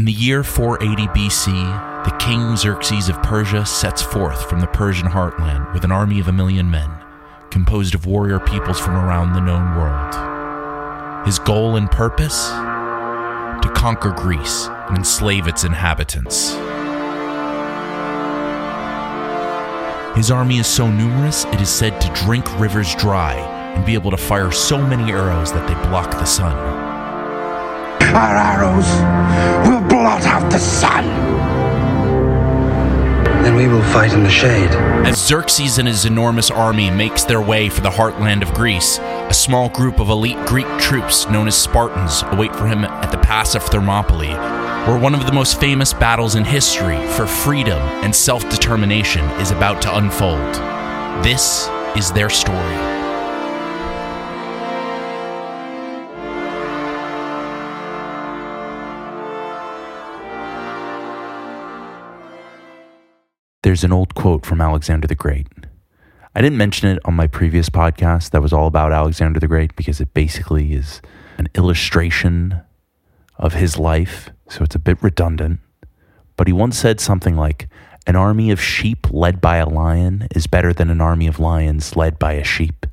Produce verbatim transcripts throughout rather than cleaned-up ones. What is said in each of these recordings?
In the year four eighty B C, the king Xerxes of Persia sets forth from the Persian heartland with an army of a million men, composed of warrior peoples from around the known world. His goal and purpose? To conquer Greece and enslave its inhabitants. His army is so numerous, it is said to drink rivers dry and be able to fire so many arrows that they block the sun. Our arrows will blot out the sun. Then we will fight in the shade. As Xerxes and his enormous army makes their way for the heartland of Greece, a small group of elite Greek troops known as Spartans await for him at the Pass of Thermopylae, where one of the most famous battles in history for freedom and self-determination is about to unfold. This is their story. There's an old quote from Alexander the Great. I didn't mention it on my previous podcast that was all about Alexander the Great because it basically is an illustration of his life, so it's a bit redundant. But he once said something like, an army of sheep led by a lion is better than an army of lions led by a sheep.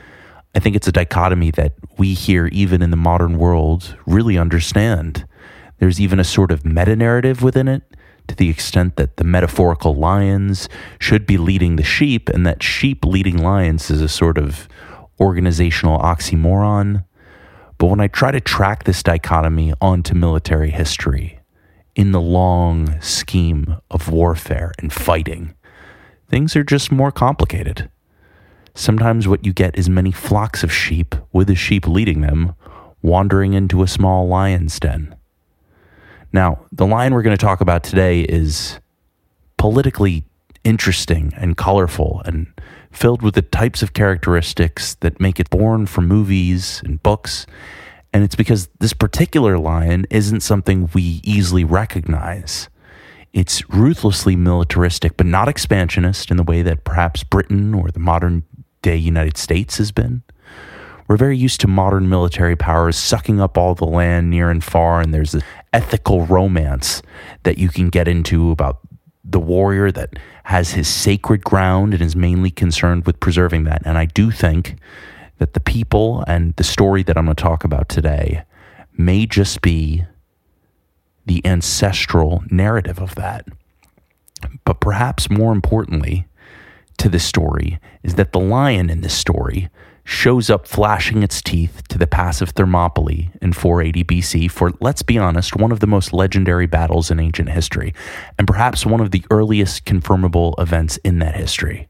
I think it's a dichotomy that we here, even in the modern world, really understand. There's even a sort of meta-narrative within it, to the extent that the metaphorical lions should be leading the sheep, and that sheep leading lions is a sort of organizational oxymoron. But when I try to track this dichotomy onto military history, in the long scheme of warfare and fighting, things are just more complicated. Sometimes what you get is many flocks of sheep, with a sheep leading them, wandering into a small lion's den. Now, the lion we're going to talk about today is politically interesting and colorful and filled with the types of characteristics that make it born from movies and books. And it's because this particular lion isn't something we easily recognize. It's ruthlessly militaristic, but not expansionist in the way that perhaps Britain or the modern day United States has been. We're very used to modern military powers sucking up all the land near and far, and there's this ethical romance that you can get into about the warrior that has his sacred ground and is mainly concerned with preserving that. And I do think that the people and the story that I'm going to talk about today may just be the ancestral narrative of that. But perhaps more importantly to this story is that the lion in this story shows up flashing its teeth to the Pass of Thermopylae in four eighty B C for, let's be honest, one of the most legendary battles in ancient history, and perhaps one of the earliest confirmable events in that history.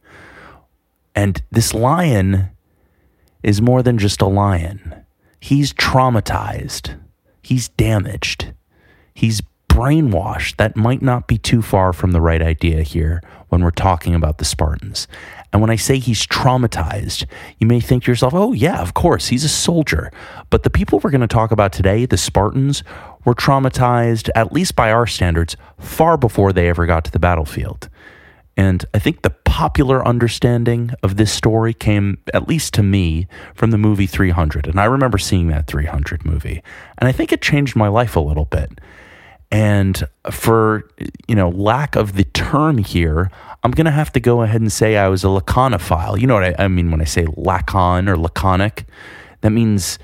And this lion is more than just a lion. He's traumatized. He's damaged. He's brainwashed. That might not be too far from the right idea here when we're talking about the Spartans. And when I say he's traumatized, you may think to yourself, oh yeah, of course, he's a soldier. But the people we're going to talk about today, the Spartans, were traumatized, at least by our standards, far before they ever got to the battlefield. And I think the popular understanding of this story came, at least to me, from the movie three hundred. And I remember seeing that three hundred movie. And I think it changed my life a little bit. And for, you know, lack of the term here, I'm going to have to go ahead and say I was a laconophile. You know what I, I mean when I say lacon or laconic? That means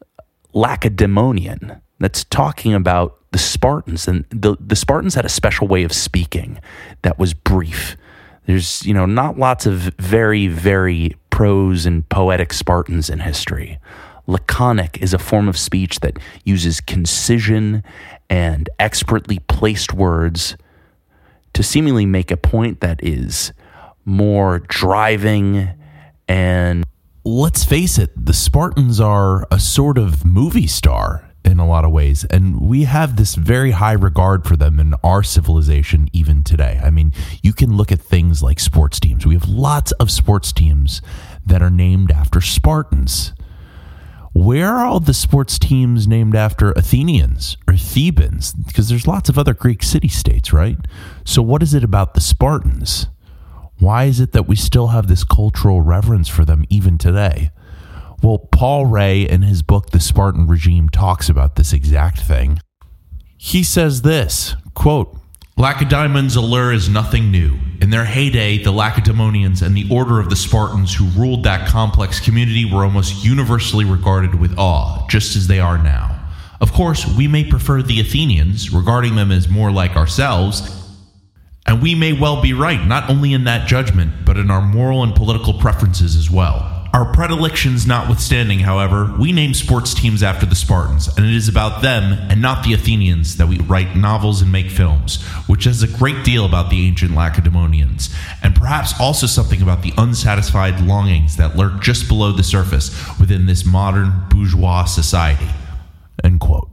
Lacedaemonian. That's talking about the Spartans. And the, the Spartans had a special way of speaking that was brief. There's, you know, not lots of very, very prose and poetic Spartans in history. Laconic is a form of speech that uses concision and expertly placed words to seemingly make a point that is more driving. And let's face it, the Spartans are a sort of movie star in a lot of ways, and we have this very high regard for them in our civilization even today. I mean, you can look at things like sports teams. We have lots of sports teams that are named after Spartans. Where are all the sports teams named after Athenians or Thebans? Because there's lots of other Greek city-states, right? So what is it about the Spartans? Why is it that we still have this cultural reverence for them even today? Well, Paul Ray, in his book, The Spartan Regime, talks about this exact thing. He says this, quote, Lacedaemon's allure is nothing new. In their heyday, the Lacedaemonians and the order of the Spartans who ruled that complex community were almost universally regarded with awe, just as they are now. Of course, we may prefer the Athenians, regarding them as more like ourselves, and we may well be right, not only in that judgment, but in our moral and political preferences as well. Our predilections notwithstanding, however, we name sports teams after the Spartans, and it is about them and not the Athenians that we write novels and make films, which says a great deal about the ancient Lacedaemonians, and perhaps also something about the unsatisfied longings that lurk just below the surface within this modern bourgeois society. End quote.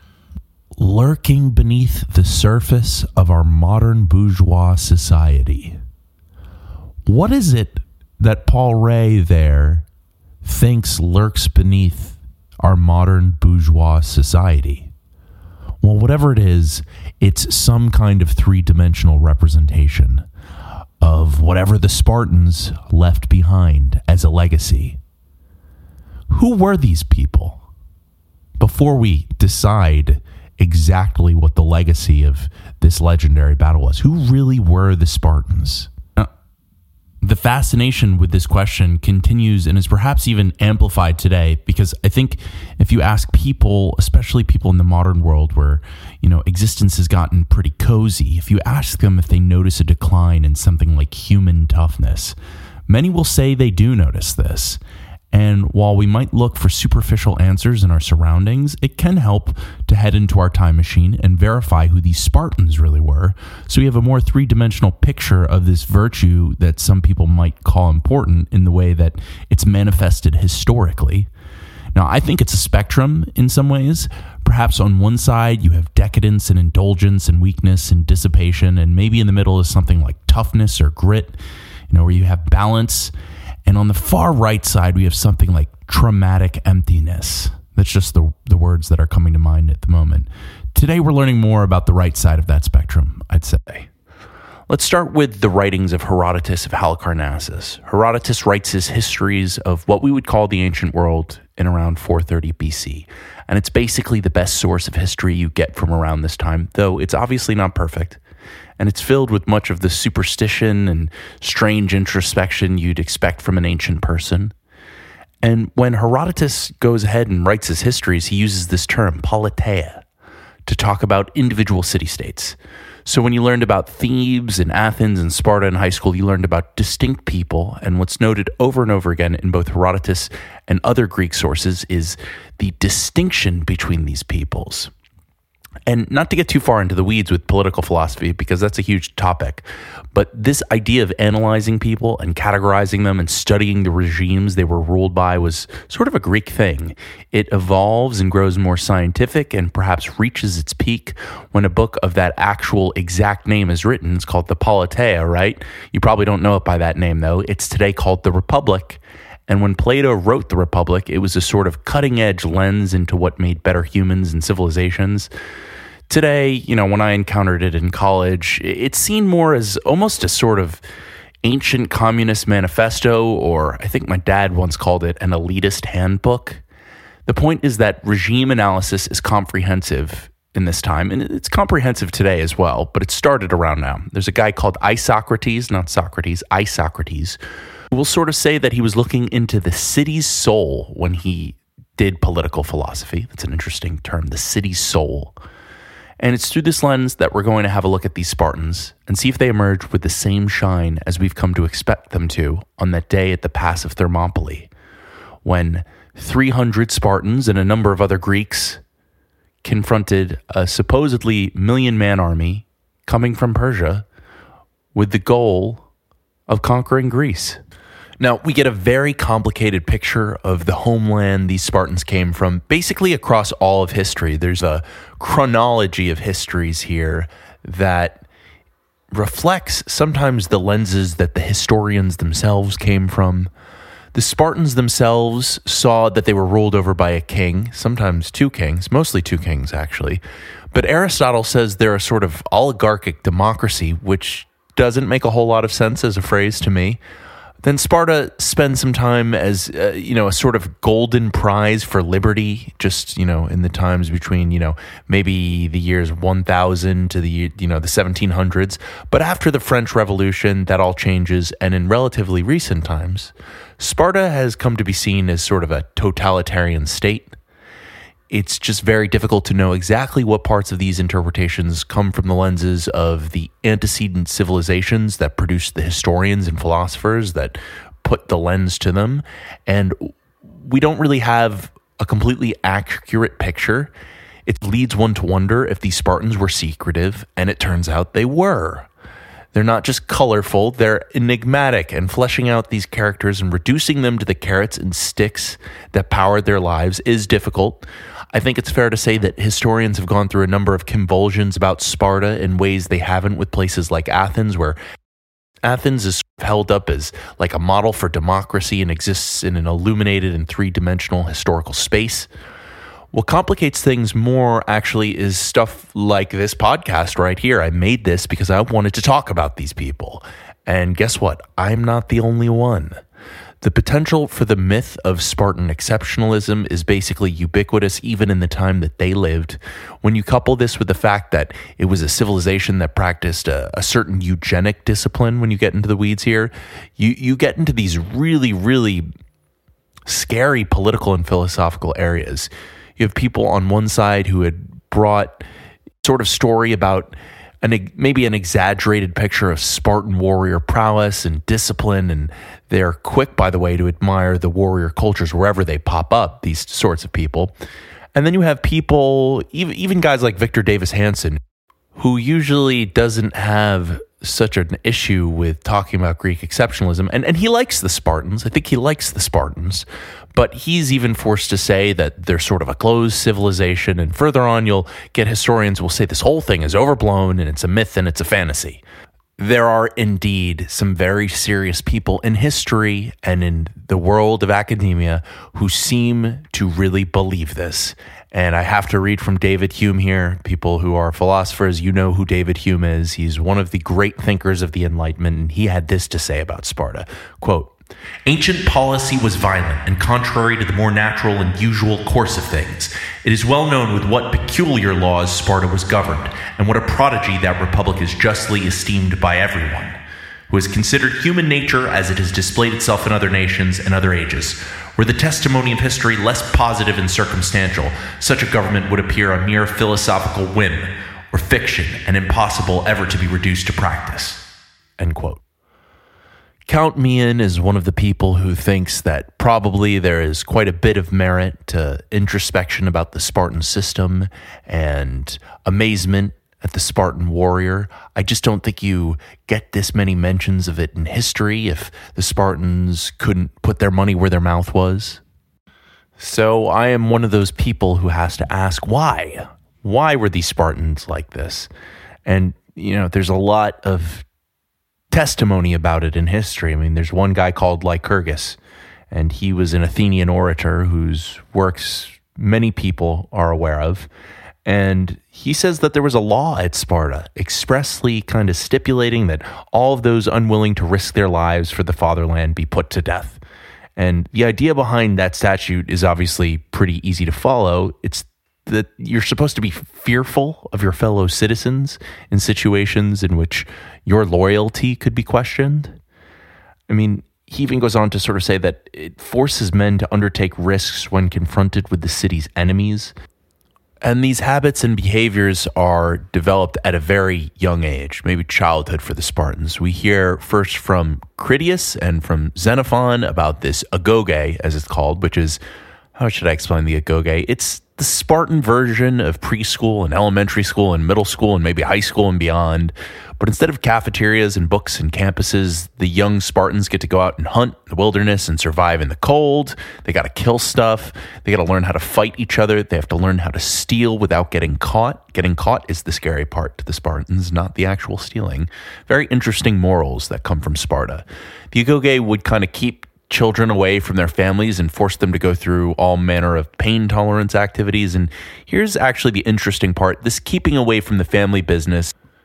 Lurking beneath the surface of our modern bourgeois society. What is it that Paul Ray there thinks lurks beneath our modern bourgeois society? Well, whatever it is, it's some kind of three-dimensional representation of whatever the Spartans left behind as a legacy. Who were these people? Before we decide exactly what the legacy of this legendary battle was, who really were the Spartans? The fascination with this question continues and is perhaps even amplified today, because I think if you ask people, especially people in the modern world where, you know, existence has gotten pretty cozy, if you ask them if they notice a decline in something like human toughness, many will say they do notice this. And while we might look for superficial answers in our surroundings, it can help to head into our time machine and verify who these Spartans really were, so we have a more three-dimensional picture of this virtue that some people might call important in the way that it's manifested historically. Now, I think it's a spectrum in some ways. Perhaps on one side, you have decadence and indulgence and weakness and dissipation, and maybe in the middle is something like toughness or grit, you know, where you have balance. And on the far right side, we have something like traumatic emptiness. That's just the, the words that are coming to mind at the moment. Today, we're learning more about the right side of that spectrum, I'd say. Let's start with the writings of Herodotus of Halicarnassus. Herodotus writes his histories of what we would call the ancient world in around four thirty B C. And it's basically the best source of history you get from around this time, though it's obviously not perfect. And it's filled with much of the superstition and strange introspection you'd expect from an ancient person. And when Herodotus goes ahead and writes his histories, he uses this term, politeia, to talk about individual city-states. So when you learned about Thebes and Athens and Sparta in high school, you learned about distinct people. And what's noted over and over again in both Herodotus and other Greek sources is the distinction between these peoples. And not to get too far into the weeds with political philosophy, because that's a huge topic, but this idea of analyzing people and categorizing them and studying the regimes they were ruled by was sort of a Greek thing. It evolves and grows more scientific and perhaps reaches its peak when a book of that actual exact name is written. It's called the Politeia, right? You probably don't know it by that name, though. It's today called the Republic. And when Plato wrote the Republic, it was a sort of cutting-edge lens into what made better humans and civilizations. Today, you know, when I encountered it in college, it's seen more as almost a sort of ancient communist manifesto, or I think my dad once called it an elitist handbook. The point is that regime analysis is comprehensive in this time, and it's comprehensive today as well, but it started around now. There's a guy called Isocrates, not Socrates, Isocrates, who will sort of say that he was looking into the city's soul when he did political philosophy. That's an interesting term, the city's soul. And it's through this lens that we're going to have a look at these Spartans and see if they emerge with the same shine as we've come to expect them to on that day at the Pass of Thermopylae, when three hundred Spartans and a number of other Greeks confronted a supposedly million-man army coming from Persia with the goal of conquering Greece. Now, we get a very complicated picture of the homeland these Spartans came from, basically across all of history. There's a chronology of histories here that reflects sometimes the lenses that the historians themselves came from. The Spartans themselves saw that they were ruled over by a king, sometimes two kings, mostly two kings, actually. But Aristotle says they're a sort of oligarchic democracy, which doesn't make a whole lot of sense as a phrase to me. Then Sparta spends some time as, uh, you know, a sort of golden prize for liberty, just, you know, in the times between, you know, maybe the years one thousand to the, you know, the seventeen hundreds. But after the French Revolution, that all changes. And in relatively recent times, Sparta has come to be seen as sort of a totalitarian state. It's just very difficult to know exactly what parts of these interpretations come from the lenses of the antecedent civilizations that produced the historians and philosophers that put the lens to them. And we don't really have a completely accurate picture. It leads one to wonder if these Spartans were secretive, and it turns out they were. They're not just colorful, they're enigmatic, and fleshing out these characters and reducing them to the carrots and sticks that powered their lives is difficult. I think it's fair to say that historians have gone through a number of convulsions about Sparta in ways they haven't with places like Athens, where Athens is held up as like a model for democracy and exists in an illuminated and three-dimensional historical space. What complicates things more, actually, is stuff like this podcast right here. I made this because I wanted to talk about these people. And guess what? I'm not the only one. The potential for the myth of Spartan exceptionalism is basically ubiquitous even in the time that they lived. When you couple this with the fact that it was a civilization that practiced a, a certain eugenic discipline, when you get into the weeds here, you, you get into these really, really scary political and philosophical areas. You have people on one side who had brought sort of story about an, maybe an exaggerated picture of Spartan warrior prowess and discipline, and they're quick, by the way, to admire the warrior cultures wherever they pop up, these sorts of people. And then you have people, even, even guys like Victor Davis Hanson, who usually doesn't have such an issue with talking about Greek exceptionalism. And, and he likes the Spartans. I think he likes the Spartans. But he's even forced to say that they're sort of a closed civilization. And further on, you'll get historians who will say this whole thing is overblown and it's a myth and it's a fantasy. There are indeed some very serious people in history and in the world of academia who seem to really believe this. And I have to read from David Hume here. People who are philosophers, you know who David Hume is. He's one of the great thinkers of the Enlightenment, and he had this to say about Sparta. Quote, "Ancient policy was violent and contrary to the more natural and usual course of things. It is well known with what peculiar laws Sparta was governed, and what a prodigy that republic is justly esteemed by everyone, who has considered human nature as it has displayed itself in other nations and other ages. Were the testimony of history less positive and circumstantial, such a government would appear a mere philosophical whim or fiction and impossible ever to be reduced to practice." End quote. Count me in as one of the people who thinks that probably there is quite a bit of merit to introspection about the Spartan system and amazement at the Spartan warrior. I just don't think you get this many mentions of it in history if the Spartans couldn't put their money where their mouth was. So I am one of those people who has to ask why? Why were these Spartans like this? And, you know, there's a lot of testimony about it in history. I mean, there's one guy called Lycurgus, and he was an Athenian orator whose works many people are aware of. And he says that there was a law at Sparta expressly kind of stipulating that all of those unwilling to risk their lives for the fatherland be put to death. And the idea behind that statute is obviously pretty easy to follow. It's that you're supposed to be fearful of your fellow citizens in situations in which your loyalty could be questioned. I mean, he even goes on to sort of say that it forces men to undertake risks when confronted with the city's enemies. And these habits and behaviors are developed at a very young age, maybe childhood for the Spartans. We hear first from Critias and from Xenophon about this agoge, as it's called, which is, how should I explain the agoge? It's the Spartan version of preschool and elementary school and middle school and maybe high school and beyond. But instead of cafeterias and books and campuses, the young Spartans get to go out and hunt in the wilderness and survive in the cold. They got to kill stuff. They got to learn how to fight each other. They have to learn how to steal without getting caught. Getting caught is the scary part to the Spartans, not the actual stealing. Very interesting morals that come from Sparta. The agoge would kind of keep children away from their families and force them to go through all manner of pain tolerance activities. And here's actually the interesting part. This keeping away from the family business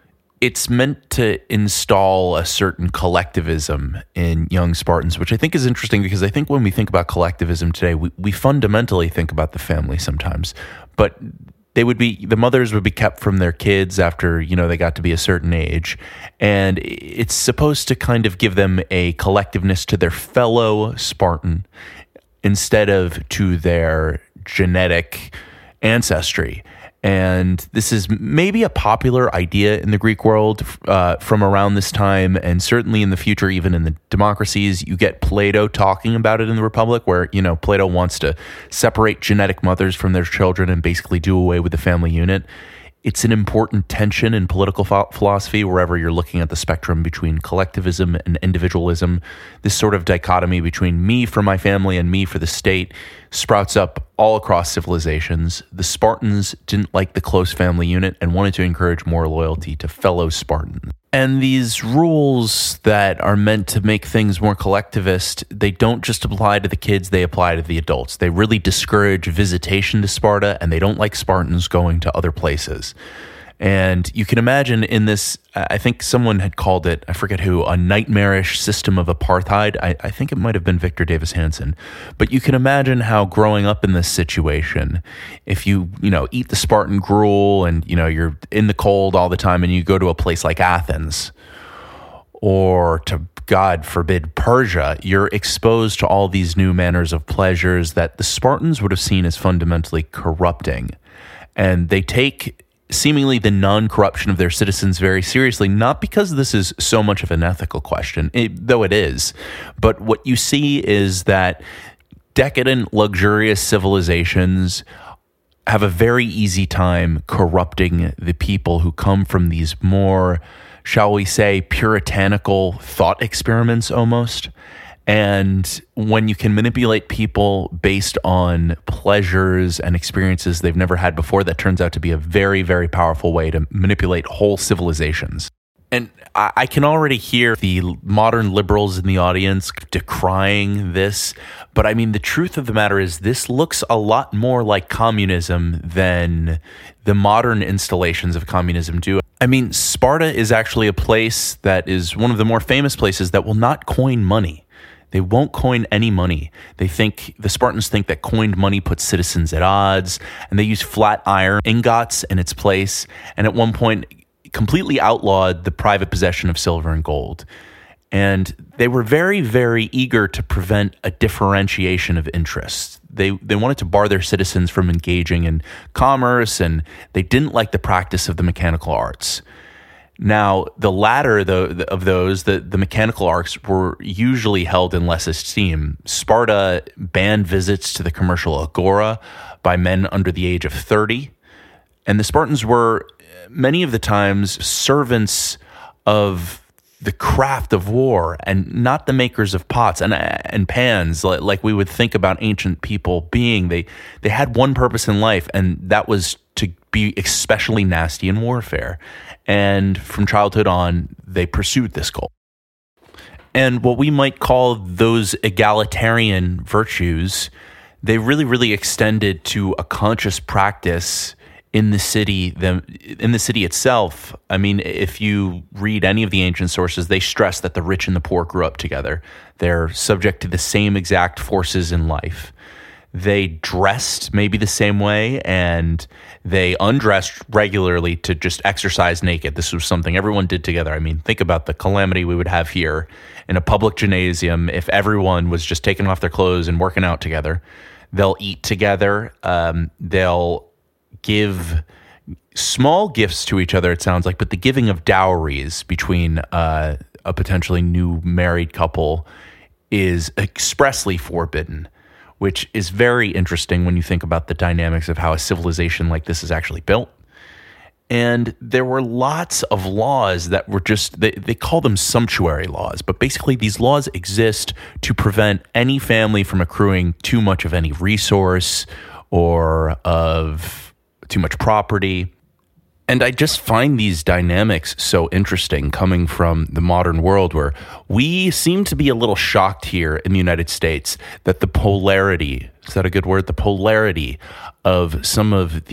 it's meant to install a certain collectivism in young Spartans, which I think is interesting because I think when we think about collectivism today, we, we fundamentally think about the family sometimes. But they would be, the mothers would be kept from their kids after, you know, they got to be a certain age. And it's supposed to kind of give them a collectiveness to their fellow Spartan instead of to their genetic ancestry. And this is maybe a popular idea in the Greek world uh, from around this time, and certainly in the future, even in the democracies. You get Plato talking about it in the Republic, where, you know, Plato wants to separate genetic mothers from their children and basically do away with the family unit. It's an important tension in political ph- philosophy, wherever you're looking at the spectrum between collectivism and individualism. This sort of dichotomy between me for my family and me for the state sprouts up all across civilizations. The Spartans didn't like the close family unit and wanted to encourage more loyalty to fellow Spartans. And these rules that are meant to make things more collectivist, they don't just apply to the kids, they apply to the adults. They really discourage visitation to Sparta, and they don't like Spartans going to other places. And you can imagine in this, I think someone had called it, I forget who, a nightmarish system of apartheid. I, I think it might have been Victor Davis Hanson. But you can imagine how growing up in this situation, if you, you know, eat the Spartan gruel and, you know, you're in the cold all the time and you go to a place like Athens or to, God forbid, Persia, you're exposed to all these new manners of pleasures that the Spartans would have seen as fundamentally corrupting. And they take seemingly the non-corruption of their citizens very seriously, not because this is so much of an ethical question, it, though it is, but what you see is that decadent, luxurious civilizations have a very easy time corrupting the people who come from these more, shall we say, puritanical thought experiments almost. And when you can manipulate people based on pleasures and experiences they've never had before, that turns out to be a very, very powerful way to manipulate whole civilizations. And I can already hear the modern liberals in the audience decrying this. But I mean, the truth of the matter is this looks a lot more like communism than the modern installations of communism do. I mean, Sparta is actually a place that is one of the more famous places that will not coin money. They won't coin any money. They think, the Spartans think that coined money puts citizens at odds, and they use flat iron ingots in its place, and at one point completely outlawed the private possession of silver and gold. And they were very, very eager to prevent a differentiation of interests. They they wanted to bar their citizens from engaging in commerce, and they didn't like the practice of the mechanical arts. Now, the latter the, of those, the, the mechanical arts, were usually held in less esteem. Sparta banned visits to the commercial agora by men under the age of thirty. And the Spartans were, many of the times, servants of the craft of war and not the makers of pots and and pans like, like we would think about ancient people being. They, they had one purpose in life, and that was to be especially nasty in warfare. And from childhood on, they pursued this goal. And what we might call those egalitarian virtues, they really, really extended to a conscious practice in the city, the, in the city itself. I mean, if you read any of the ancient sources, they stress that the rich and the poor grew up together. They're subject to the same exact forces in life. They dressed maybe the same way, and they undressed regularly to just exercise naked. This was something everyone did together. I mean, think about the calamity we would have here in a public gymnasium if everyone was just taking off their clothes and working out together. They'll eat together. Um, they'll give small gifts to each other, it sounds like, but the giving of dowries between uh, a potentially new married couple is expressly forbidden, which is very interesting when you think about the dynamics of how a civilization like this is actually built. And there were lots of laws that were just, they, they call them sumptuary laws, but basically these laws exist to prevent any family from accruing too much of any resource or of too much property. And I just find these dynamics so interesting coming from the modern world, where we seem to be a little shocked here in the United States that the polarity, is that a good word? The polarity of some of the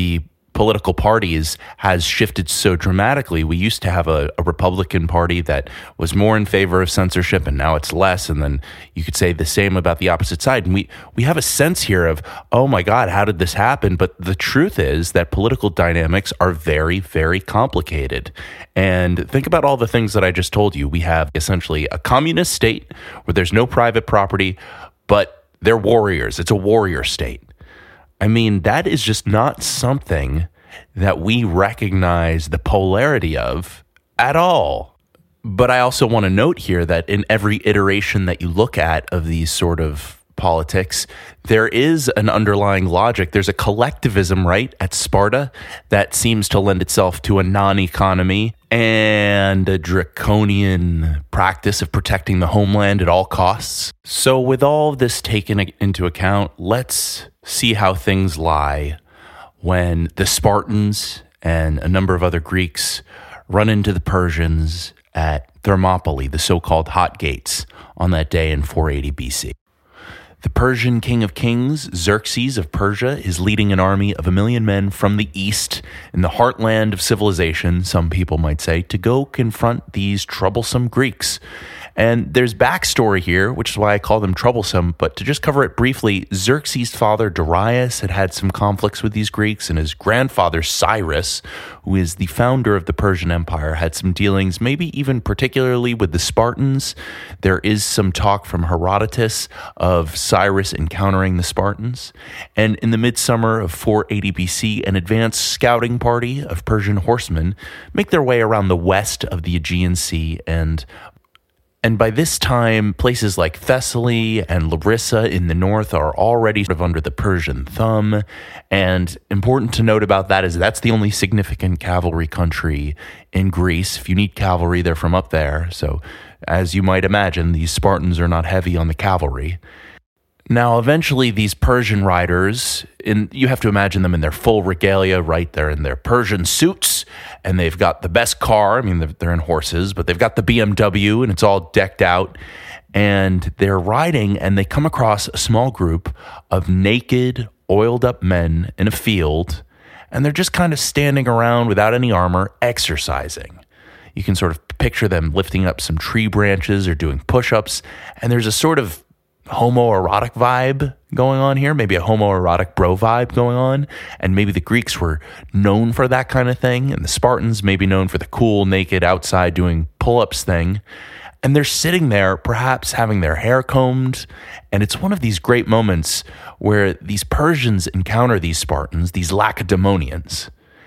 political parties has shifted so dramatically. We used to have a, a Republican Party that was more in favor of censorship, and now it's less. And then you could say the same about the opposite side. And we, we have a sense here of, oh my God, how did this happen? But the truth is that political dynamics are very, very complicated. And think about all the things that I just told you. We have essentially a communist state where there's no private property, but they're warriors. It's a warrior state. I mean, that is just not something that we recognize the polarity of at all. But I also want to note here that in every iteration that you look at of these sort of politics, there is an underlying logic. There's a collectivism, right, at Sparta that seems to lend itself to a non-economy and a draconian practice of protecting the homeland at all costs. So with all of this taken into account, let's see how things lie when the Spartans and a number of other Greeks run into the Persians at Thermopylae, the so-called Hot Gates, on that day in four eighty B C. The Persian king of kings, Xerxes of Persia, is leading an army of a million men from the east, in the heartland of civilization, some people might say, to go confront these troublesome Greeks. And there's backstory here, which is why I call them troublesome. But to just cover it briefly, Xerxes' father, Darius, had had some conflicts with these Greeks, and his grandfather, Cyrus, who is the founder of the Persian Empire, had some dealings, maybe even particularly with the Spartans. There is some talk from Herodotus of Cyrus encountering the Spartans. And in the midsummer of four eighty B C, an advanced scouting party of Persian horsemen make their way around the west of the Aegean Sea, and And by this time, places like Thessaly and Larissa in the north are already sort of under the Persian thumb. And important to note about that is that's the only significant cavalry country in Greece. If you need cavalry, they're from up there. So as you might imagine, these Spartans are not heavy on the cavalry. Now, eventually, these Persian riders, in, you have to imagine them in their full regalia, right? They're in their Persian suits, and they've got the best car. I mean, they're, they're in horses, but they've got the B M W, and it's all decked out. And they're riding, and they come across a small group of naked, oiled-up men in a field, and they're just kind of standing around without any armor, exercising. You can sort of picture them lifting up some tree branches or doing push-ups, and there's a sort of homoerotic vibe going on here, maybe a homoerotic bro vibe going on, and maybe the Greeks were known for that kind of thing, and the Spartans maybe known for the cool, naked, outside doing pull-ups thing, and they're sitting there, perhaps having their hair combed, and it's one of these great moments where these Persians encounter these Spartans, these Lacedaemonians.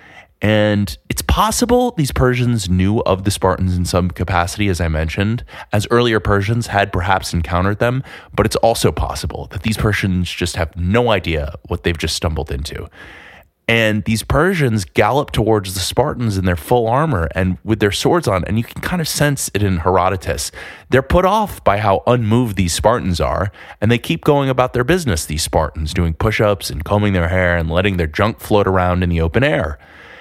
And it's possible these Persians knew of the Spartans in some capacity, as I mentioned, as earlier Persians had perhaps encountered them, but it's also possible that these Persians just have no idea what they've just stumbled into. And these Persians gallop towards the Spartans in their full armor and with their swords on, and you can kind of sense it in Herodotus. They're put off by how unmoved these Spartans are, and they keep going about their business, these Spartans, doing push-ups and combing their hair and letting their junk float around in the open air.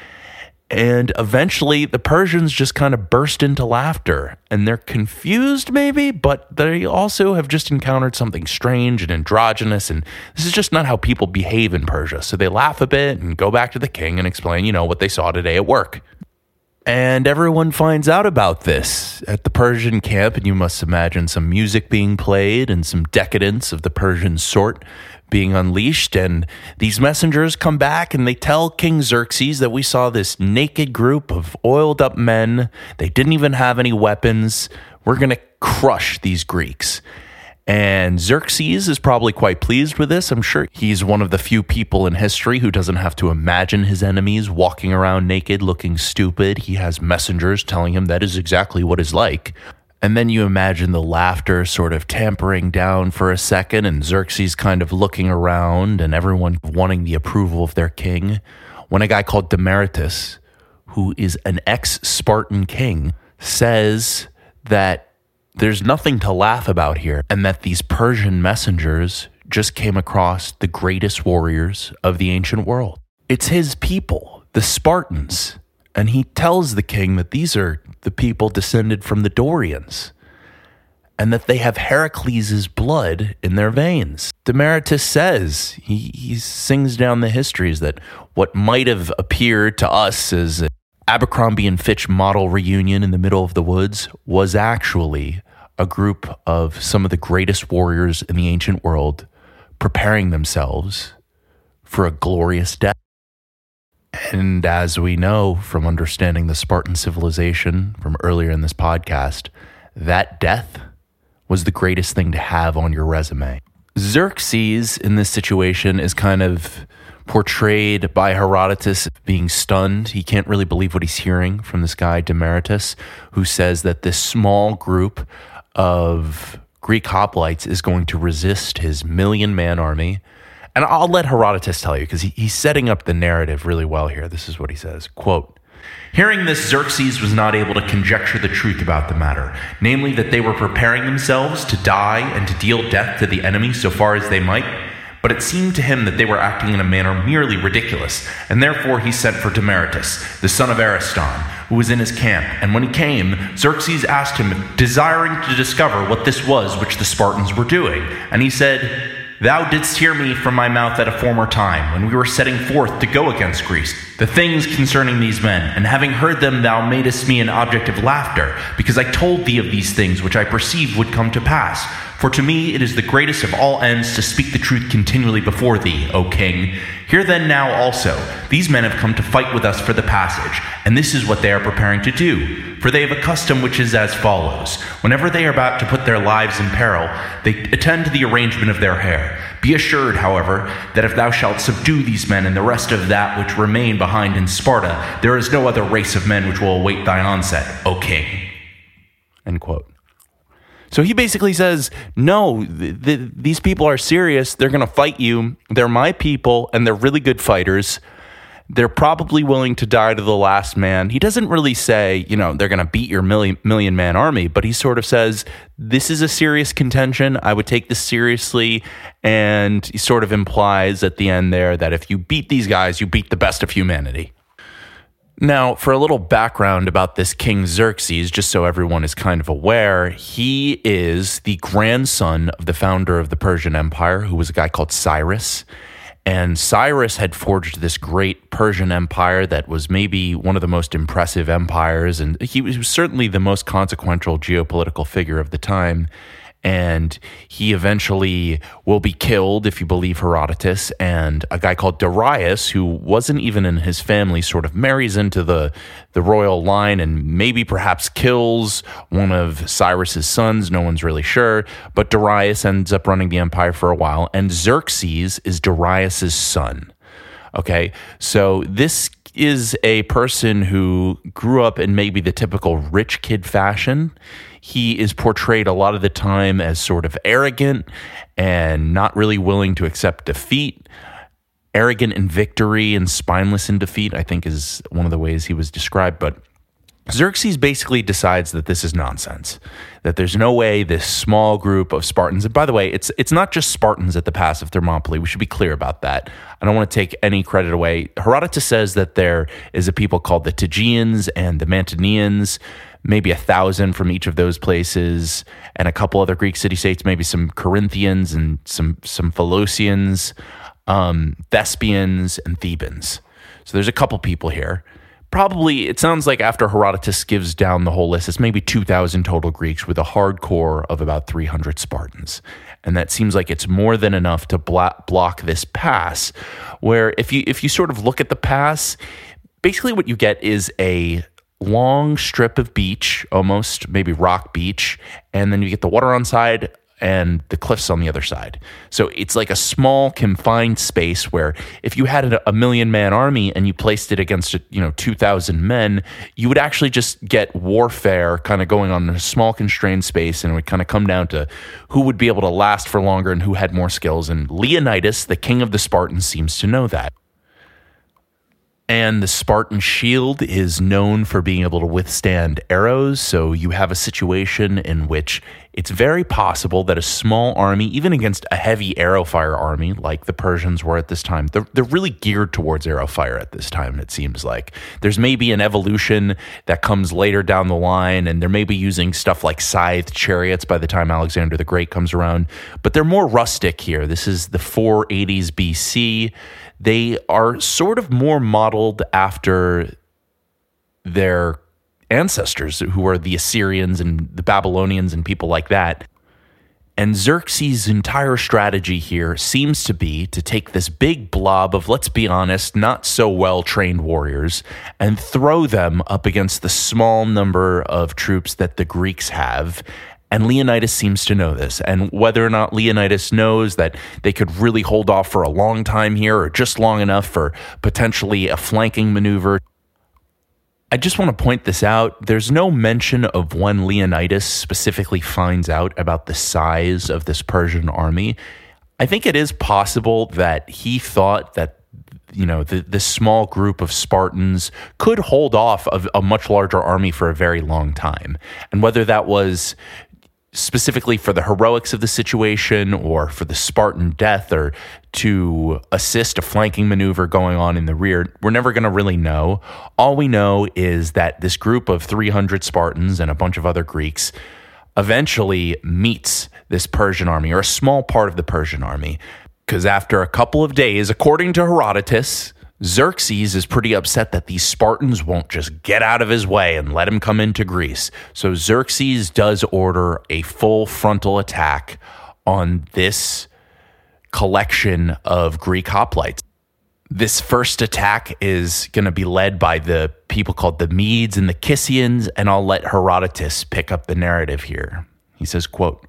And eventually, the Persians just kind of burst into laughter, and they're confused maybe, but they also have just encountered something strange and androgynous, and this is just not how people behave in Persia. So they laugh a bit and go back to the king and explain, you know, what they saw today at work. And everyone finds out about this at the Persian camp, and you must imagine some music being played and some decadence of the Persian sort being unleashed, and these messengers come back and they tell King Xerxes that we saw this naked group of oiled up men. They didn't even have any weapons. We're going to crush these Greeks. And Xerxes is probably quite pleased with this. I'm sure he's one of the few people in history who doesn't have to imagine his enemies walking around naked, looking stupid. He has messengers telling him that is exactly what it's like. And then you imagine the laughter sort of tampering down for a second, and Xerxes kind of looking around and everyone wanting the approval of their king, when a guy called Demaratus, who is an ex-Spartan king, says that there's nothing to laugh about here, and that these Persian messengers just came across the greatest warriors of the ancient world. It's his people, the Spartans. And he tells the king that these are the people descended from the Dorians. and that they have Heracles' blood in their veins. Demaratus says, he, he sings down the histories that what might have appeared to us as an Abercrombie and Fitch model reunion in the middle of the woods was actually a group of some of the greatest warriors in the ancient world preparing themselves for a glorious death. And as we know from understanding the Spartan civilization from earlier in this podcast, that death was the greatest thing to have on your resume. Xerxes in this situation is kind of portrayed by Herodotus being stunned. He can't really believe what he's hearing from this guy, Demaratus, who says that this small group of Greek hoplites is going to resist his million-man army. And I'll let Herodotus tell you, because he, he's setting up the narrative really well here. This is what he says, quote, "Hearing this, Xerxes was not able to conjecture the truth about the matter, namely that they were preparing themselves to die and to deal death to the enemy so far as they might. But it seemed to him that they were acting in a manner merely ridiculous, and therefore he sent for Demaratus, the son of Ariston, who was in his camp. And when he came, Xerxes asked him, desiring to discover what this was which the Spartans were doing. And he said, 'Thou didst hear me from my mouth at a former time, when we were setting forth to go against Greece, the things concerning these men, and having heard them thou madest me an object of laughter, because I told thee of these things which I perceived would come to pass. For to me it is the greatest of all ends to speak the truth continually before thee, O king. Hear then now also, these men have come to fight with us for the passage, and this is what they are preparing to do. For they have a custom which is as follows. Whenever they are about to put their lives in peril, they attend to the arrangement of their hair. Be assured, however, that if thou shalt subdue these men and the rest of that which remain behind in Sparta, there is no other race of men which will await thy onset, O king.'" End quote. So he basically says, no, th- th- these people are serious. They're going to fight you. They're my people, and they're really good fighters. They're probably willing to die to the last man. He doesn't really say, you know, they're going to beat your million, million man army, but he sort of says, this is a serious contention. I would take this seriously. And he sort of implies at the end there that if you beat these guys, you beat the best of humanity. Now, for a little background about this King Xerxes, just so everyone is kind of aware, he is the grandson of the founder of the Persian Empire, who was a guy called Cyrus. And Cyrus had forged this great Persian Empire that was maybe one of the most impressive empires, and he was certainly the most consequential geopolitical figure of the time. And he eventually will be killed, if you believe Herodotus, and a guy called Darius, who wasn't even in his family, sort of marries into the, the royal line and maybe perhaps kills one of Cyrus's sons. No one's really sure, but Darius ends up running the empire for a while, and Xerxes is Darius's son. Okay, so this is a person who grew up in maybe the typical rich kid fashion. He is portrayed a lot of the time as sort of arrogant and not really willing to accept defeat. Arrogant in victory and spineless in defeat, I think, is one of the ways he was described. But Xerxes basically decides that this is nonsense, that there's no way this small group of Spartans, and by the way, it's it's not just Spartans at the Pass of Thermopylae. We should be clear about that. I don't want to take any credit away. Herodotus says that there is a people called the Tegeans and the Mantineans, maybe a thousand from each of those places, and a couple other Greek city-states, maybe some Corinthians and some some Philocians, um, Thespians, and Thebans. So there's a couple people here. Probably, it sounds like after Herodotus gives down the whole list, it's maybe two thousand total Greeks with a hardcore of about three hundred Spartans. And that seems like it's more than enough to block, block this pass, where if you if you sort of look at the pass, basically what you get is a long strip of beach, almost maybe rock beach, and then you get the water on side and the cliffs on the other side. So it's like a small confined space where if you had a, a million man army and you placed it against, you know, two thousand men, you would actually just get warfare kind of going on in a small constrained space, and it would kind of come down to who would be able to last for longer and who had more skills. And Leonidas, the king of the Spartans, seems to know that. And the Spartan shield is known for being able to withstand arrows. So you have a situation in which it's very possible that a small army, even against a heavy arrow fire army like the Persians were at this time, they're, they're really geared towards arrow fire at this time, it seems like. There's maybe an evolution that comes later down the line, and they're maybe using stuff like scythed chariots by the time Alexander the Great comes around, but they're more rustic here. This is the four eighties B C. They are sort of more modeled after their ancestors, who are the Assyrians and the Babylonians and people like that. And Xerxes' entire strategy here seems to be to take this big blob of, let's be honest, not so well-trained warriors and throw them up against the small number of troops that the Greeks have. And Leonidas seems to know this. And whether or not Leonidas knows that they could really hold off for a long time here or just long enough for potentially a flanking maneuver, I just want to point this out. There's no mention of when Leonidas specifically finds out about the size of this Persian army. I think it is possible that he thought that, you know, the, this small group of Spartans could hold off a, a much larger army for a very long time. And whether that was specifically for the heroics of the situation or for the Spartan death or to assist a flanking maneuver going on in the rear, we're never going to really know. All we know is that this group of three hundred Spartans and a bunch of other Greeks eventually meets this Persian army, or a small part of the Persian army, because after a couple of days, according to Herodotus, Xerxes is pretty upset that these Spartans won't just get out of his way and let him come into Greece. So Xerxes does order a full frontal attack on this collection of Greek hoplites. This first attack is going to be led by the people called the Medes and the Kissians, and I'll let Herodotus pick up the narrative here. He says, quote,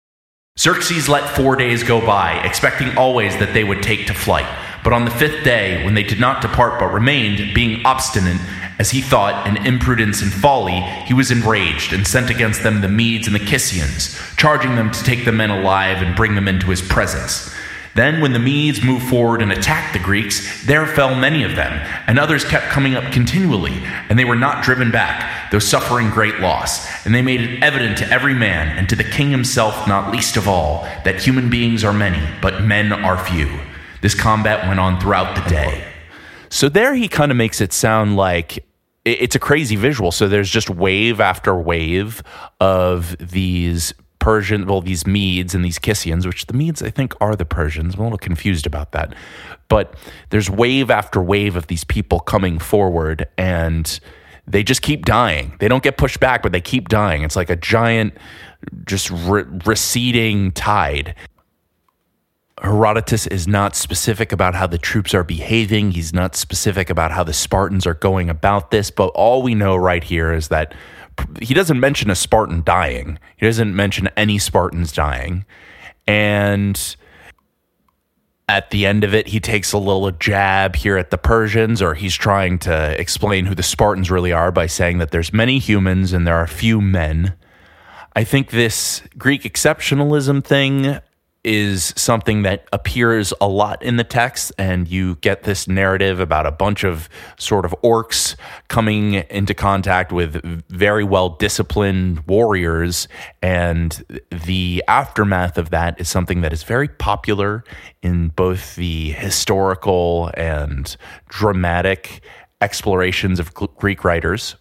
"Xerxes let four days go by, expecting always that they would take to flight. But on the fifth day, when they did not depart but remained, being obstinate, as he thought, in imprudence and folly, he was enraged and sent against them the Medes and the Kissians, charging them to take the men alive and bring them into his presence. Then when the Medes moved forward and attacked the Greeks, there fell many of them, and others kept coming up continually, and they were not driven back, though suffering great loss. And they made it evident to every man, and to the king himself not least of all, that human beings are many, but men are few. This combat went on throughout the day." So there he kind of makes it sound like it's a crazy visual. So there's just wave after wave of these Persian, well, these Medes and these Kissians, which the Medes, I think, are the Persians. I'm a little confused about that. But there's wave after wave of these people coming forward, and they just keep dying. They don't get pushed back, but they keep dying. It's like a giant, just re- receding tide. Herodotus is not specific about how the troops are behaving. He's not specific about how the Spartans are going about this, but all we know right here is that he doesn't mention a Spartan dying. He doesn't mention any Spartans dying. And at the end of it, he takes a little jab here at the Persians, or he's trying to explain who the Spartans really are by saying that there's many humans and there are few men. I think this Greek exceptionalism thing is something that appears a lot in the text, and you get this narrative about a bunch of sort of orcs coming into contact with very well-disciplined warriors, and the aftermath of that is something that is very popular in both the historical and dramatic explorations of Greek writers.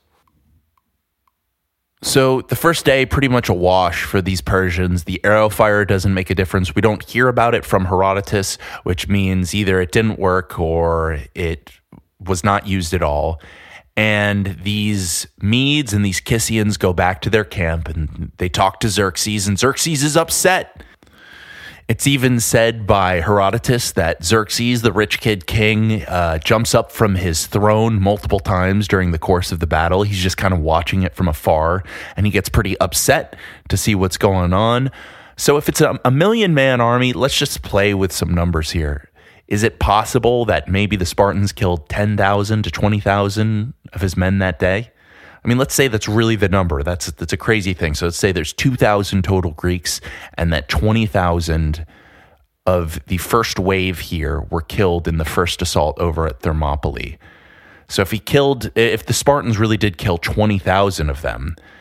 So the first day, pretty much a wash for these Persians. The arrow fire doesn't make a difference. We don't hear about it from Herodotus, which means either it didn't work or it was not used at all. And these Medes and these Kissians go back to their camp, and they talk to Xerxes, and Xerxes is upset. It's even said by Herodotus that Xerxes, the rich kid king, uh, jumps up from his throne multiple times during the course of the battle. He's just kind of watching it from afar, and he gets pretty upset to see what's going on. So if it's a, a million-man army, let's just play with some numbers here. Is it possible that maybe the Spartans killed ten thousand to twenty thousand of his men that day? I mean, let's say that's really the number. That's that's a crazy thing. So let's say there's two thousand total Greeks, and that twenty thousand of the first wave here were killed in the first assault over at Thermopylae. So if he killed, if the Spartans really did kill twenty thousand of them,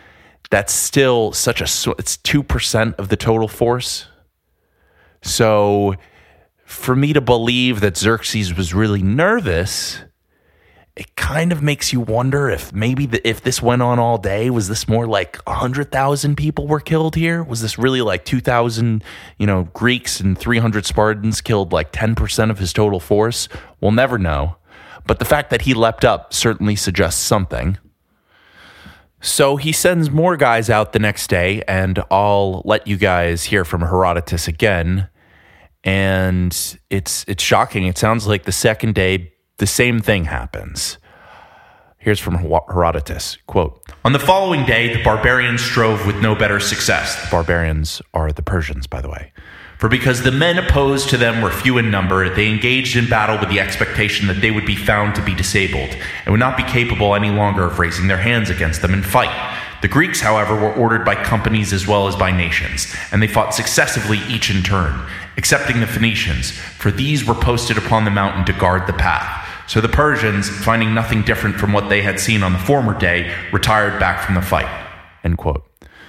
that's still such a, it's two percent of the total force. So for me to believe that Xerxes was really nervous, it kind of makes you wonder if maybe the, if this went on all day, was this more like one hundred thousand people were killed here? Was this really like two thousand, you know, Greeks and three hundred Spartans killed like ten percent of his total force? We'll never know. But the fact that he leapt up certainly suggests something. So he sends more guys out the next day, and I'll let you guys hear from Herodotus again. And it's it's shocking. It sounds like the second day, the same thing happens. Here's from Herodotus, quote, "On the following day, the barbarians strove with no better success." The barbarians are the Persians, by the way. "For because the men opposed to them were few in number, they engaged in battle with the expectation that they would be found to be disabled, and would not be capable any longer of raising their hands against them in fight. The Greeks, however, were ordered by companies as well as by nations, and they fought successively each in turn, excepting the Phoenicians, for these were posted upon the mountain to guard the path. So the Persians, finding nothing different from what they had seen on the former day, retired back from the fight." End quote.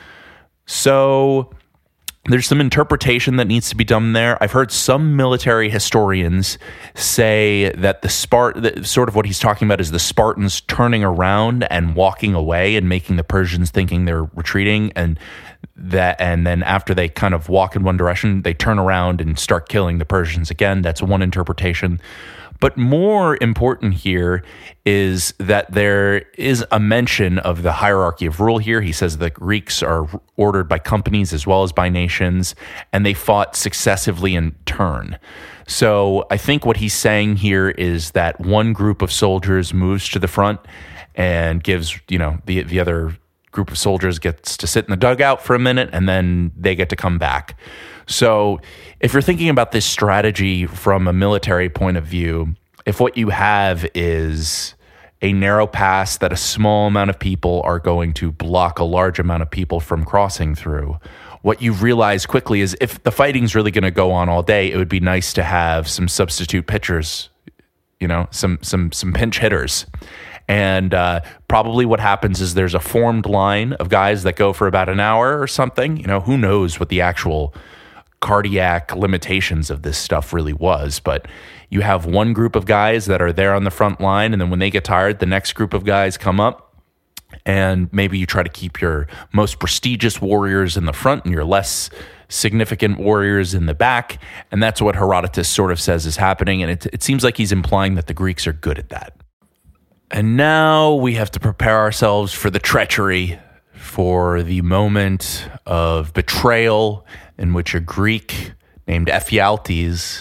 So there's some interpretation that needs to be done there. I've heard some military historians say that the Spart, that sort of what he's talking about is the Spartans turning around and walking away and making the Persians thinking they're retreating, and that, and then after they kind of walk in one direction, they turn around and start killing the Persians again. That's one interpretation. But more important here is that there is a mention of the hierarchy of rule here. He says the Greeks are ordered by companies as well as by nations, and they fought successively in turn. So I think what he's saying here is that one group of soldiers moves to the front and gives, you know, the the other group of soldiers gets to sit in the dugout for a minute, and then they get to come back. So if you're thinking about this strategy from a military point of view, if what you have is a narrow pass that a small amount of people are going to block a large amount of people from crossing through, what you realize quickly is if the fighting's really going to go on all day, it would be nice to have some substitute pitchers, you know, some some some pinch hitters. And uh, probably what happens is there's a formed line of guys that go for about an hour or something. You know, who knows what the actual cardiac limitations of this stuff really was, but you have one group of guys that are there on the front line, and then when they get tired, the next group of guys come up, and maybe you try to keep your most prestigious warriors in the front and your less significant warriors in the back, and that's what Herodotus sort of says is happening, and it, it seems like he's implying that the Greeks are good at that. And now we have to prepare ourselves for the treachery, for the moment of betrayal in which a Greek named Ephialtes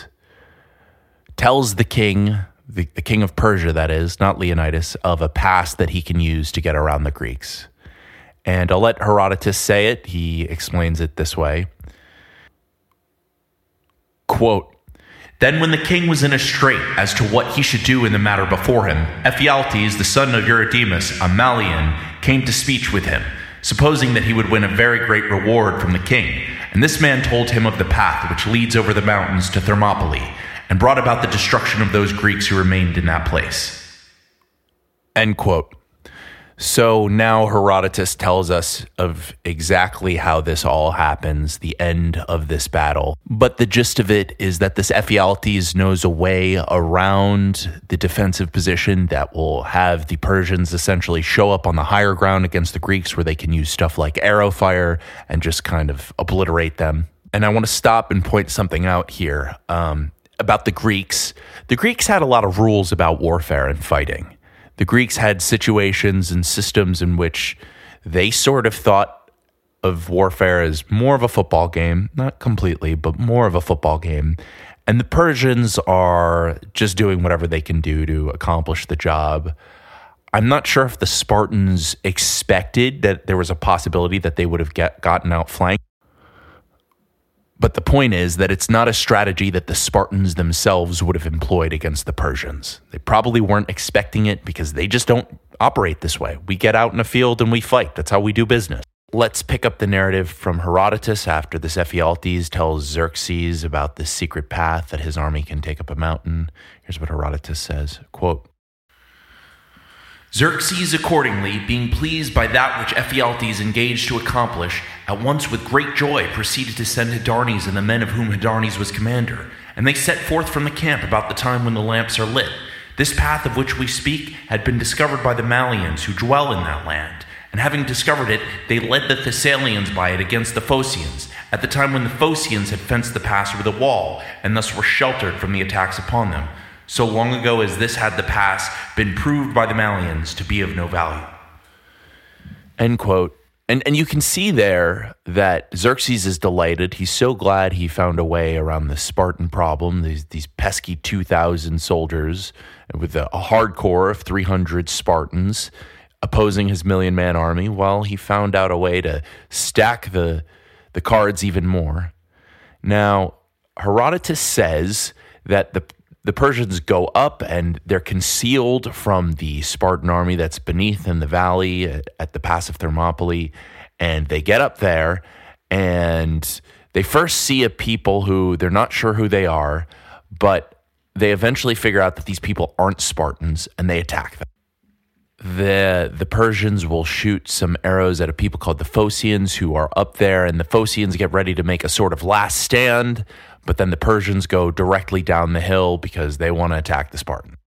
tells the king, the, the king of Persia, that is, not Leonidas, of a pass that he can use to get around the Greeks. And I'll let Herodotus say it. He explains it this way. Quote, "Then when the king was in a strait as to what he should do in the matter before him, Ephialtes, the son of Eurydemus, a Malian, came to speech with him, supposing that he would win a very great reward from the king. And this man told him of the path which leads over the mountains to Thermopylae, and brought about the destruction of those Greeks who remained in that place." End quote. So now Herodotus tells us of exactly how this all happens, the end of this battle. But the gist of it is that this Ephialtes knows a way around the defensive position that will have the Persians essentially show up on the higher ground against the Greeks, where they can use stuff like arrow fire and just kind of obliterate them. And I want to stop and point something out here um, about the Greeks. The Greeks had a lot of rules about warfare and fighting. The Greeks had situations and systems in which they sort of thought of warfare as more of a football game, not completely, but more of a football game. And the Persians are just doing whatever they can do to accomplish the job. I'm not sure if the Spartans expected that there was a possibility that they would have get, gotten outflanked. But the point is that it's not a strategy that the Spartans themselves would have employed against the Persians. They probably weren't expecting it because they just don't operate this way. We get out in a field and we fight. That's how we do business. Let's pick up the narrative from Herodotus after this Ephialtes tells Xerxes about this secret path that his army can take up a mountain. Here's what Herodotus says, quote, Xerxes accordingly, being pleased by that which Ephialtes engaged to accomplish, at once with great joy proceeded to send Hydarnes and the men of whom Hydarnes was commander. And they set forth from the camp about the time when the lamps are lit. This path of which we speak had been discovered by the Malians who dwell in that land. And having discovered it, they led the Thessalians by it against the Phocians, at the time when the Phocians had fenced the pass with a wall, and thus were sheltered from the attacks upon them. So long ago as this had the pass been proved by the Malians to be of no value. End quote. And and you can see there that Xerxes is delighted. He's so glad he found a way around the Spartan problem, these, these pesky two thousand soldiers with a, a hard core of three hundred Spartans opposing his million-man army. Well, he found out a way to stack the, the cards even more. Now, Herodotus says that the The Persians go up and they're concealed from the Spartan army that's beneath in the valley at, at the pass of Thermopylae. And they get up there and they first see a people who they're not sure who they are, but they eventually figure out that these people aren't Spartans and they attack them. The, the Persians will shoot some arrows at a people called the Phocians who are up there, and the Phocians get ready to make a sort of last stand. But then the Persians go directly down the hill because they want to attack the Spartans.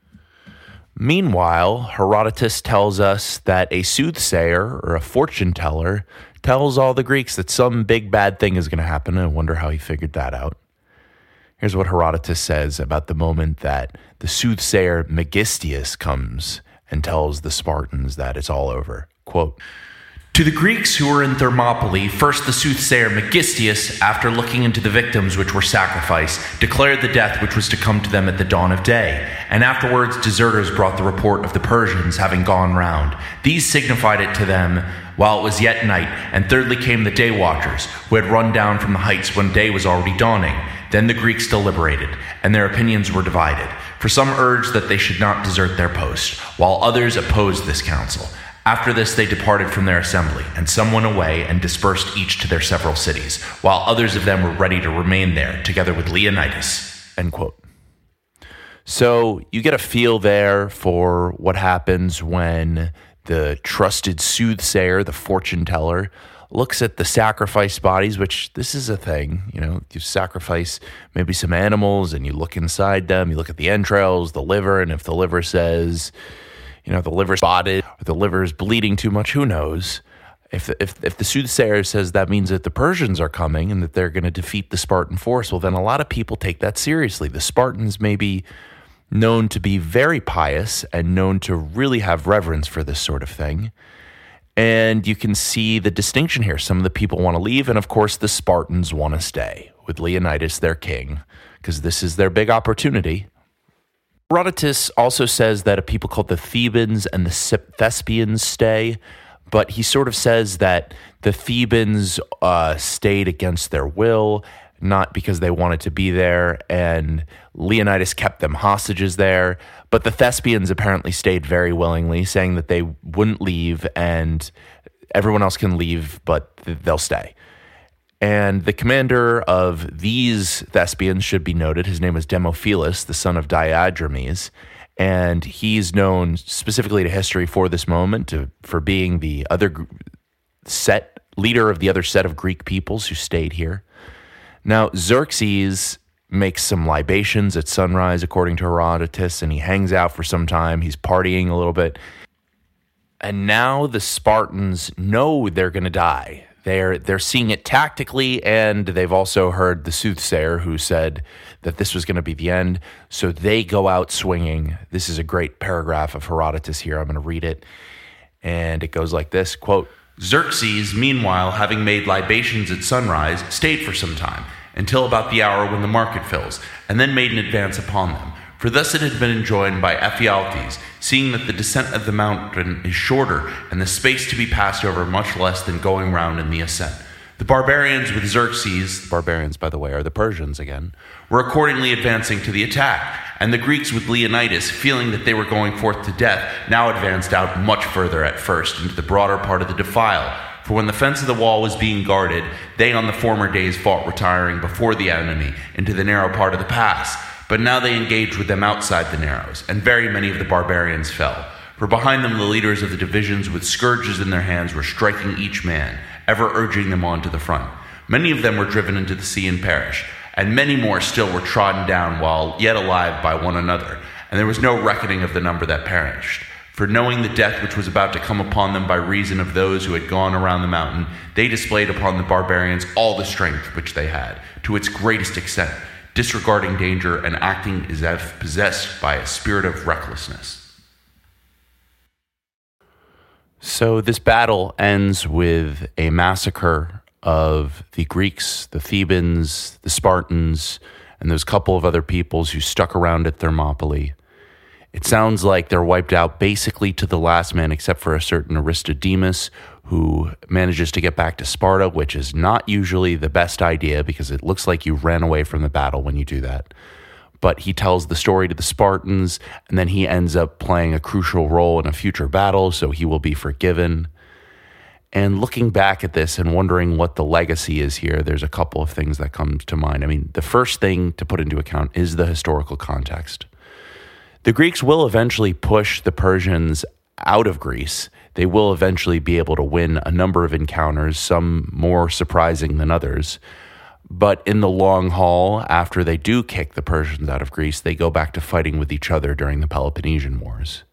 Meanwhile, Herodotus tells us that a soothsayer or a fortune teller tells all the Greeks that some big bad thing is going to happen. I wonder how he figured that out. Here's what Herodotus says about the moment that the soothsayer Megistius comes and tells the Spartans that it's all over. Quote, To the Greeks who were in Thermopylae, first the soothsayer Megistius, after looking into the victims which were sacrificed, declared the death which was to come to them at the dawn of day. And afterwards deserters brought the report of the Persians having gone round. These signified it to them while it was yet night. And thirdly came the day watchers, who had run down from the heights when day was already dawning. Then the Greeks deliberated, and their opinions were divided. For some urged that they should not desert their post, while others opposed this counsel. After this they departed from their assembly, and some went away and dispersed each to their several cities, while others of them were ready to remain there, together with Leonidas. End quote. So you get a feel there for what happens when the trusted soothsayer, the fortune teller, looks at the sacrificed bodies, which this is a thing. You know, you sacrifice maybe some animals, and you look inside them, you look at the entrails, the liver, and if the liver says, you know, the liver's spotted, or the liver's bleeding too much, who knows? If, if if the soothsayer says that means that the Persians are coming and that they're going to defeat the Spartan force, well, then a lot of people take that seriously. The Spartans may be known to be very pious and known to really have reverence for this sort of thing. And you can see the distinction here. Some of the people want to leave, and of course the Spartans want to stay with Leonidas, their king, because this is their big opportunity. Herodotus also says that a people called the Thebans and the Thespians stay, but he sort of says that the Thebans uh, stayed against their will, not because they wanted to be there, and Leonidas kept them hostages there, but the Thespians apparently stayed very willingly, saying that they wouldn't leave and everyone else can leave, but they'll stay. And the commander of these Thespians should be noted. His name is Demophilus, the son of Diadremes, and he's known specifically to history for this moment, to, for being the other set leader of the other set of Greek peoples who stayed here. Now, Xerxes makes some libations at sunrise, according to Herodotus, and he hangs out for some time. He's partying a little bit. And now the Spartans know they're going to die. They're they're seeing it tactically, and they've also heard the soothsayer who said that this was going to be the end. So they go out swinging. This is a great paragraph of Herodotus here. I'm going to read it. And it goes like this, quote, Xerxes, meanwhile, having made libations at sunrise, stayed for some time, until about the hour when the market fills, and then made an advance upon them. For thus it had been enjoined by Ephialtes, seeing that the descent of the mountain is shorter, and the space to be passed over much less than going round in the ascent. The barbarians with Xerxes, the barbarians, by the way, are the Persians again, were accordingly advancing to the attack, and the Greeks with Leonidas, feeling that they were going forth to death, now advanced out much further at first into the broader part of the defile. For when the fence of the wall was being guarded, they on the former days fought retiring before the enemy into the narrow part of the pass. But now they engaged with them outside the narrows, and very many of the barbarians fell. For behind them the leaders of the divisions with scourges in their hands were striking each man, ever urging them on to the front. Many of them were driven into the sea and perished, and many more still were trodden down while yet alive by one another, and there was no reckoning of the number that perished. For knowing the death which was about to come upon them by reason of those who had gone around the mountain, they displayed upon the barbarians all the strength which they had, to its greatest extent, disregarding danger and acting as if possessed by a spirit of recklessness. So this battle ends with a massacre of the Greeks, the Thebans, the Spartans, and those couple of other peoples who stuck around at Thermopylae. It sounds like they're wiped out basically to the last man, except for a certain Aristodemus, who manages to get back to Sparta, which is not usually the best idea because it looks like you ran away from the battle when you do that. But he tells the story to the Spartans, and then he ends up playing a crucial role in a future battle, so he will be forgiven. And looking back at this and wondering what the legacy is here, there's a couple of things that come to mind. I mean, the first thing to put into account is the historical context. The Greeks will eventually push the Persians out of Greece. They will eventually be able to win a number of encounters, some more surprising than others. But in the long haul, after they do kick the Persians out of Greece, they go back to fighting with each other during the Peloponnesian Wars.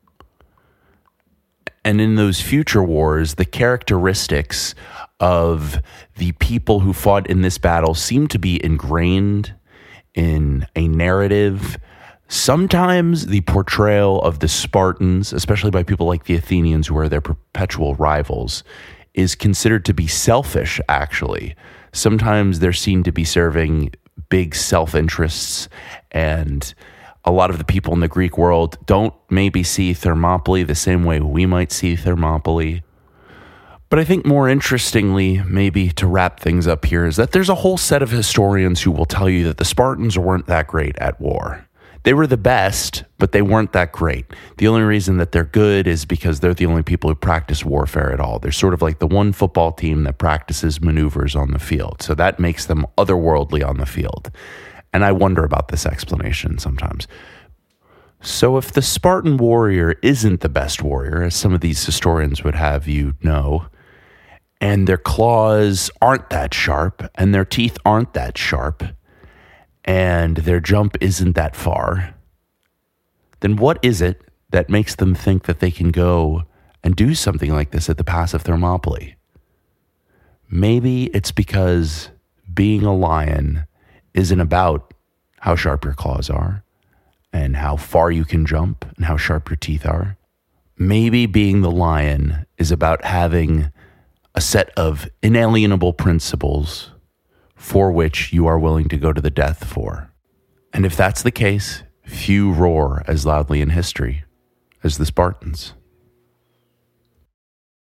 And in those future wars, the characteristics of the people who fought in this battle seem to be ingrained in a narrative. Sometimes the portrayal of the Spartans, especially by people like the Athenians, who are their perpetual rivals, is considered to be selfish, actually. Sometimes they're seen to be serving big self-interests, and a lot of the people in the Greek world don't maybe see Thermopylae the same way we might see Thermopylae. But I think more interestingly, maybe to wrap things up here, is that there's a whole set of historians who will tell you that the Spartans weren't that great at war. They were the best, but they weren't that great. The only reason that they're good is because they're the only people who practice warfare at all. They're sort of like the one football team that practices maneuvers on the field. So that makes them otherworldly on the field. And I wonder about this explanation sometimes. So if the Spartan warrior isn't the best warrior, as some of these historians would have you know, and their claws aren't that sharp, and their teeth aren't that sharp, and their jump isn't that far, then what is it that makes them think that they can go and do something like this at the Pass of Thermopylae? Maybe it's because being a lion isn't about how sharp your claws are and how far you can jump and how sharp your teeth are. Maybe being the lion is about having a set of inalienable principles for which you are willing to go to the death for. And if that's the case, few roar as loudly in history as the Spartans.